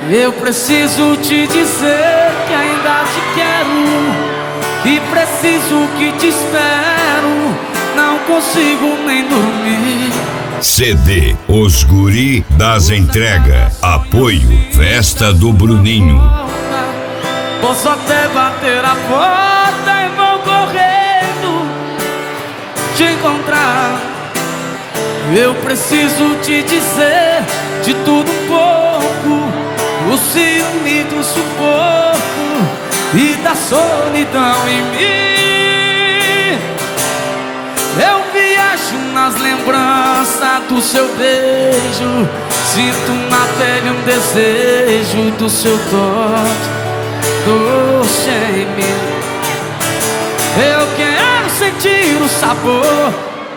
Eu preciso te dizer que ainda te quero, que preciso que te espero, não consigo nem dormir. CD Os Guri das Entrega. Apoio Festa do Bruninho. Posso até bater a porta e vou correndo te encontrar. Eu preciso te dizer de tudo um pouco, o ciúme do sufoco e da solidão em mim. Eu viajo nas lembranças do seu beijo, sinto na pele um desejo do seu toque doce em mim. Eu quero sentir o sabor,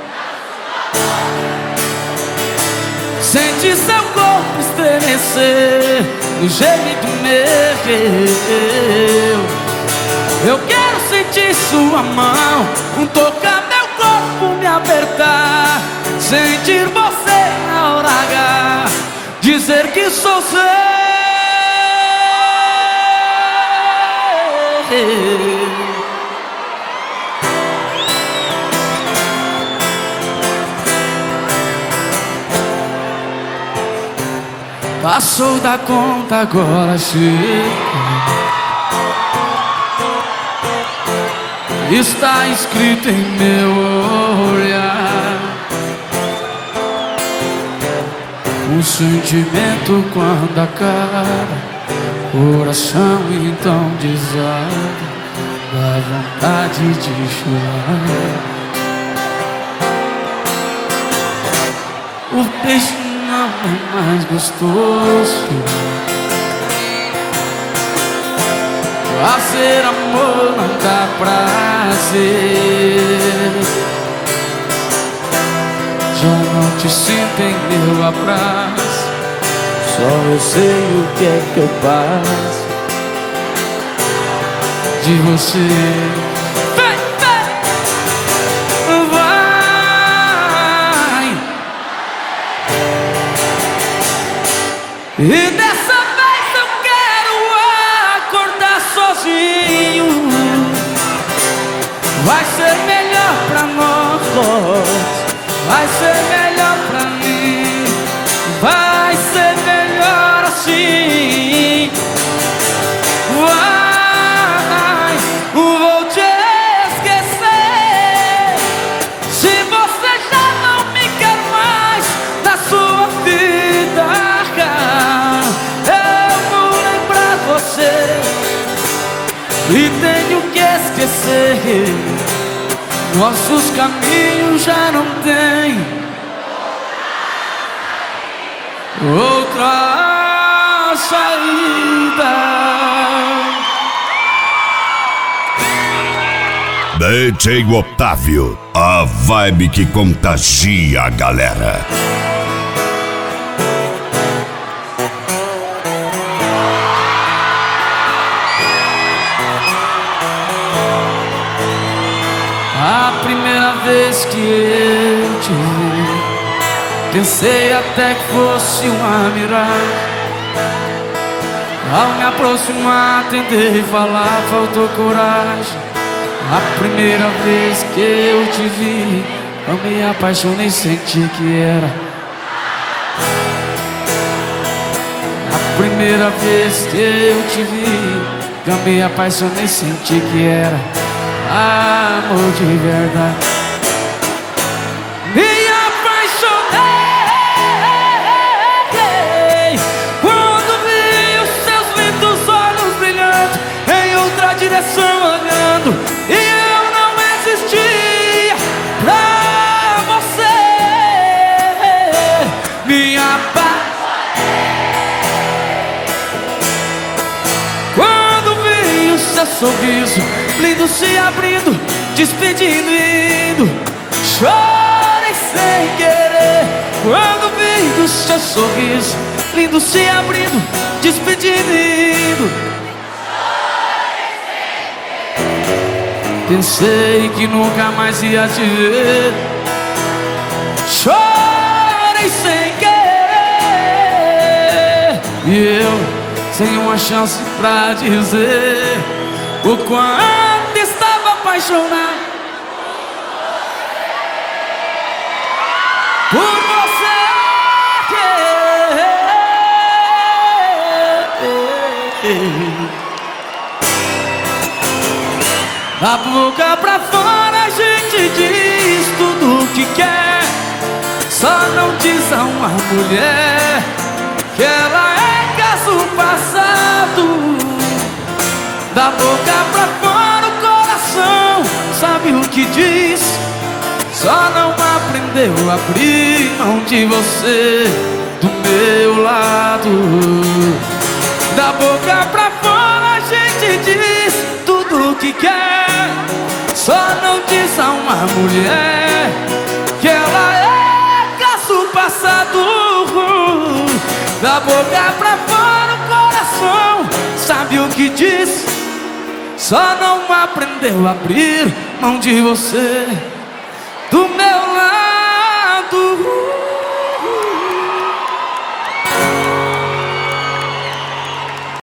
sentir seu corpo estremecer do jeito meu. Eu quero sentir sua mão, tocar meu corpo, me apertar, sentir você na hora H, dizer que sou seu. Passou da conta, agora chega. Está escrito em meu olhar um sentimento quando acaba, coração então desaba, dá vontade de chorar. O peixe não é mais gostoso, fazer amor não dá prazer. Já não te sinto em meu abraço, só eu sei o que é que eu passo de você. Vai, vai, vai. E dessa vez eu quero acordar sozinho. Vai ser melhor pra nós, vai ser melhor pra mim, vai ser melhor assim. Vai, vou te esquecer. Se você já não me quer mais na sua vida, eu vou lembrar você e tenho que esquecer. Nossos caminhos já não têm outra saída. DJ Otávio, a vibe que contagia a galera. A primeira vez que eu te vi, pensei até que fosse uma miragem. Ao me aproximar, tentei falar, faltou coragem. A primeira vez que eu te vi, eu me apaixonei, senti que era. A primeira vez que eu te vi, eu me apaixonei, senti que era amor de verdade. Me apaixonei quando vi os seus lindos olhos brilhando em outra direção olhando, e eu não existia pra você. Me apaixonei quando vi o seu sorriso lindo se abrindo, despedindo e indo. Chorei sem querer quando vi o seu sorriso lindo se abrindo, despedindo e indo. Pensei que nunca mais ia te ver. Chorei sem querer e eu sem uma chance pra dizer o quanto estava apaixonado por você. Da boca pra fora a gente diz tudo o que quer, só não diz a uma mulher que ela é caso passado. Da boca pra fora o coração sabe o que diz, só não aprendeu a abrir mão de você do meu lado. Da boca pra fora a gente diz tudo o que quer, só não diz a uma mulher que ela é caso passado. Da boca pra fora o coração sabe o que diz, só não aprendeu a abrir mão de você.